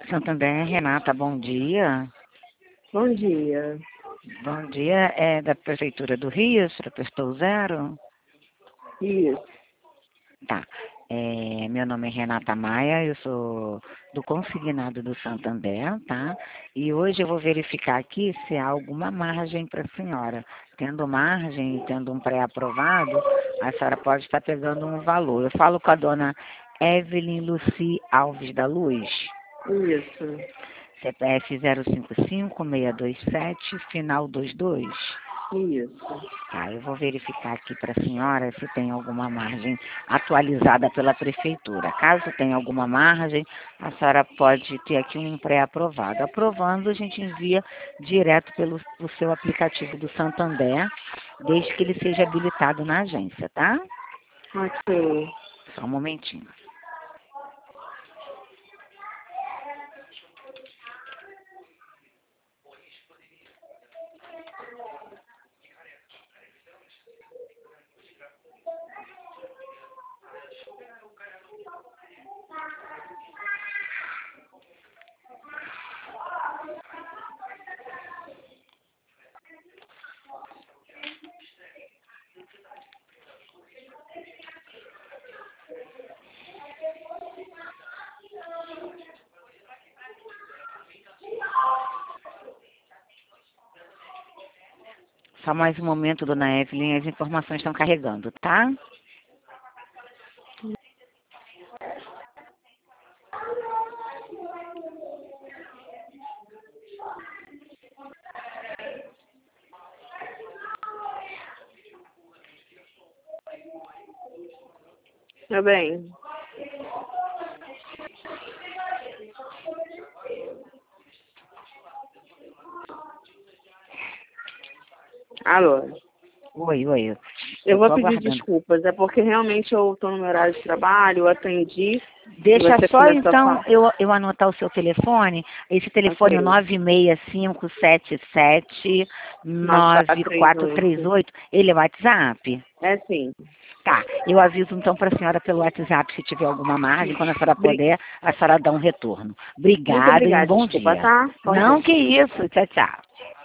Santander, Renata, bom dia. Bom dia. Bom dia, é da Prefeitura do Rio, a senhora prestou zero? Isso. Tá. Meu nome é Renata Maia, eu sou do consignado do Santander, tá? E hoje eu vou verificar aqui se há alguma margem para a senhora. Tendo margem e tendo um pré-aprovado, a senhora pode estar pegando um valor. Eu falo com a dona Evelyn Luci Alves da Luz. Isso. CPF 055-627, final 22. Isso. Tá, eu vou verificar aqui para a senhora se tem alguma margem atualizada pela prefeitura. Caso tenha alguma margem, a senhora pode ter aqui um pré-aprovado. Aprovando, a gente envia direto pelo seu aplicativo do Santander, desde que ele seja habilitado na agência, tá? Ok. Só um momentinho. Só mais um momento, dona Evelyn, as informações estão carregando, tá? Tá bem. Alô. Oi. Eu vou Tô pedir aguardando. desculpas, é porque realmente eu estou no meu horário de trabalho, eu atendi. Deixa Você só começou a então falar. eu anotar o seu telefone. Esse telefone Ok. 965779438, 9438. ele é WhatsApp? É sim. Tá, eu aviso então para a senhora pelo WhatsApp se tiver alguma margem, quando a senhora Bri- puder, a senhora dá um retorno. Muito Obrigada e um obrigada. bom Desculpa, dia. tá? Com Não, licença. que isso, tchau, tchau.